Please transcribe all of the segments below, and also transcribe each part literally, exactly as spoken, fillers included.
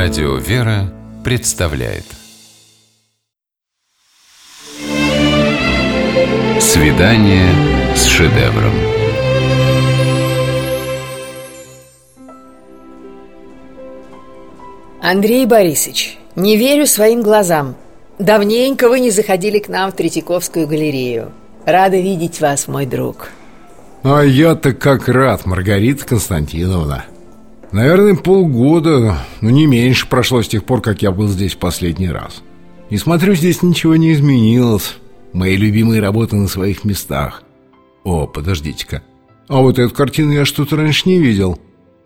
Радио «Вера» представляет «Свидание с шедевром». Андрей Борисович, не верю своим глазам. Давненько вы не заходили к нам в Третьяковскую галерею. Рада видеть вас, мой друг. А я-то как рад, Маргарита Константиновна. Наверное, полгода, ну не меньше прошло с тех пор, как я был здесь в последний раз. И смотрю, здесь ничего не изменилось. Мои любимые работы на своих местах. О, подождите-ка. А вот эту картину я что-то раньше не видел.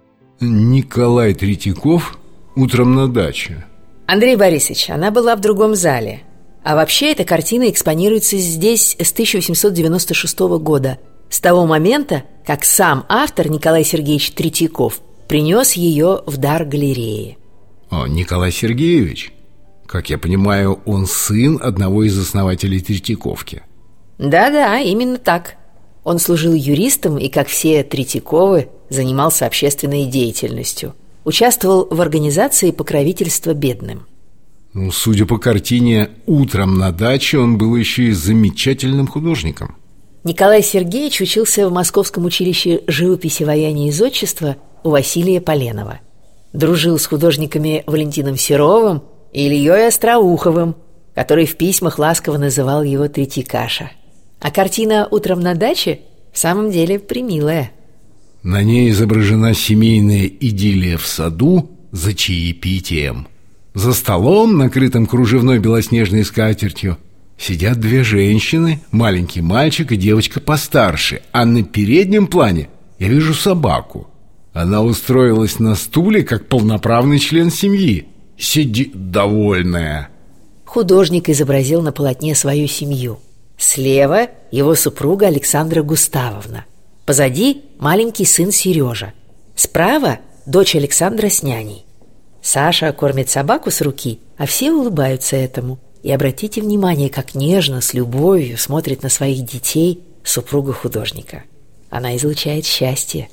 Николай Третьяков «Утром на даче». Андрей Борисович, она была в другом зале. А вообще эта картина экспонируется здесь с тысяча восемьсот девяносто шестого года. С того момента, как сам автор Николай Сергеевич Третьяков принес ее в дар галереи. О, Николай Сергеевич. Как я понимаю, он сын одного из основателей Третьяковки. Да-да, именно так. Он служил юристом и, как все Третьяковы, занимался общественной деятельностью. Участвовал в организации покровительства бедным. Ну, судя по картине «Утром на даче», он был еще и замечательным художником. Николай Сергеевич учился в Московском училище живописи, ваяния и зодчества у Василия Поленова. Дружил с художниками Валентином Серовым и Ильей Остроуховым, который в письмах ласково называл его Третьякаша. А картина «Утром на даче» в самом деле премилая. На ней изображена семейная идиллия в саду за чаепитием. За столом, накрытым кружевной белоснежной скатертью, сидят две женщины, маленький мальчик и девочка постарше. А на переднем плане я вижу собаку. Она устроилась на стуле, как полноправный член семьи. Сидит довольная. Художник изобразил на полотне свою семью. Слева его супруга Александра Густавовна. Позади маленький сын Сережа. Справа дочь Александра с няней. Саша кормит собаку с руки, а все улыбаются этому. И обратите внимание, как нежно, с любовью смотрит на своих детей супруга художника. Она излучает счастье.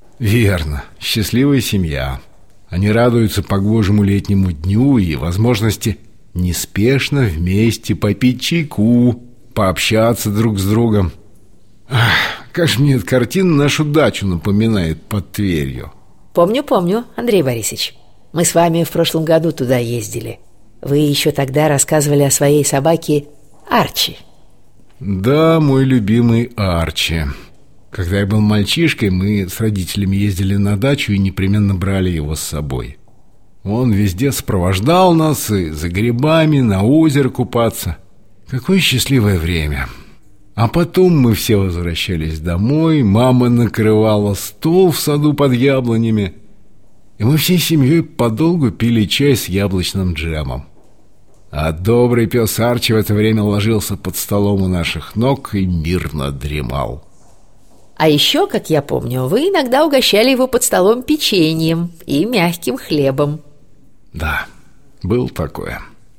Верно, счастливая семья. Они радуются погожему летнему дню и возможности неспешно вместе попить чайку, пообщаться друг с другом. Ах, как же мне эта картина нашу дачу напоминает под Тверью. Помню, помню, Андрей Борисович. Мы с вами в прошлом году туда ездили. Вы еще тогда рассказывали о своей собаке Арчи. Да, мой любимый Арчи. Когда я был мальчишкой, мы с родителями ездили на дачу и непременно брали его с собой. Он везде сопровождал нас, и за грибами, на озеро купаться. Какое счастливое время. А потом мы все возвращались домой, мама накрывала стол в саду под яблонями, и мы всей семьей подолгу пили чай с яблочным джемом. А добрый пес Арчи в это время ложился под столом у наших ног и мирно дремал. А еще, как я помню, вы иногда угощали его под столом печеньем и мягким хлебом. Да, был такое.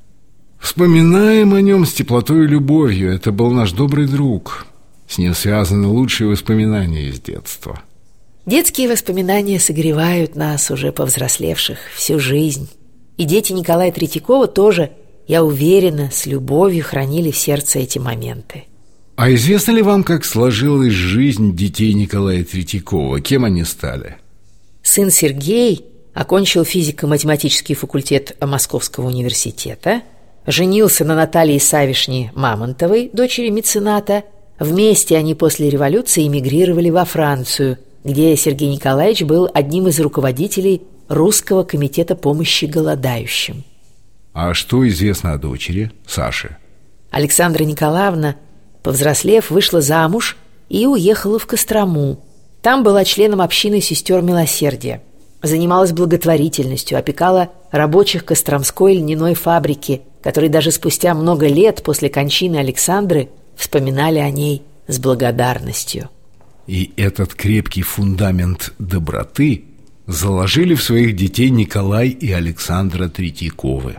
Вспоминаем о нем с теплотой и любовью. Это был наш добрый друг. С ним связаны лучшие воспоминания из детства. Детские воспоминания согревают нас, уже повзрослевших, всю жизнь. И дети Николая Третьякова тоже, я уверена, с любовью хранили в сердце эти моменты. А известно ли вам, как сложилась жизнь детей Николая Третьякова? Кем они стали? Сын Сергей окончил физико-математический факультет Московского университета, женился на Наталье Савишне Мамонтовой, дочери мецената. Вместе они после революции эмигрировали во Францию, где Сергей Николаевич был одним из руководителей Русского комитета помощи голодающим. А что известно о дочери, Саше? Александра Николаевна, повзрослев, вышла замуж и уехала в Кострому. Там была членом общины сестер милосердия. Занималась благотворительностью, опекала рабочих Костромской льняной фабрики, которые даже спустя много лет после кончины Александры вспоминали о ней с благодарностью. И этот крепкий фундамент доброты заложили в своих детей Николай и Александра Третьяковы.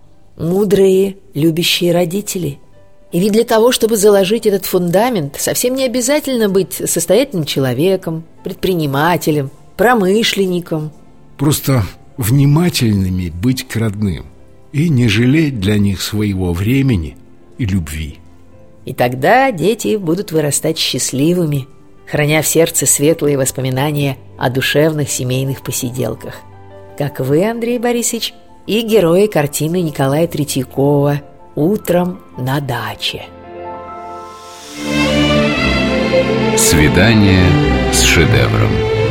Мудрые, любящие родители. И ведь для того, чтобы заложить этот фундамент, совсем не обязательно быть состоятельным человеком, предпринимателем, промышленником. Просто внимательными быть к родным и не жалеть для них своего времени и любви. И тогда дети будут вырастать счастливыми, храня в сердце светлые воспоминания о душевных семейных посиделках. Как вы, Андрей Борисович, и герои картины Николая Третьякова «Утром на даче». Свидание с шедевром.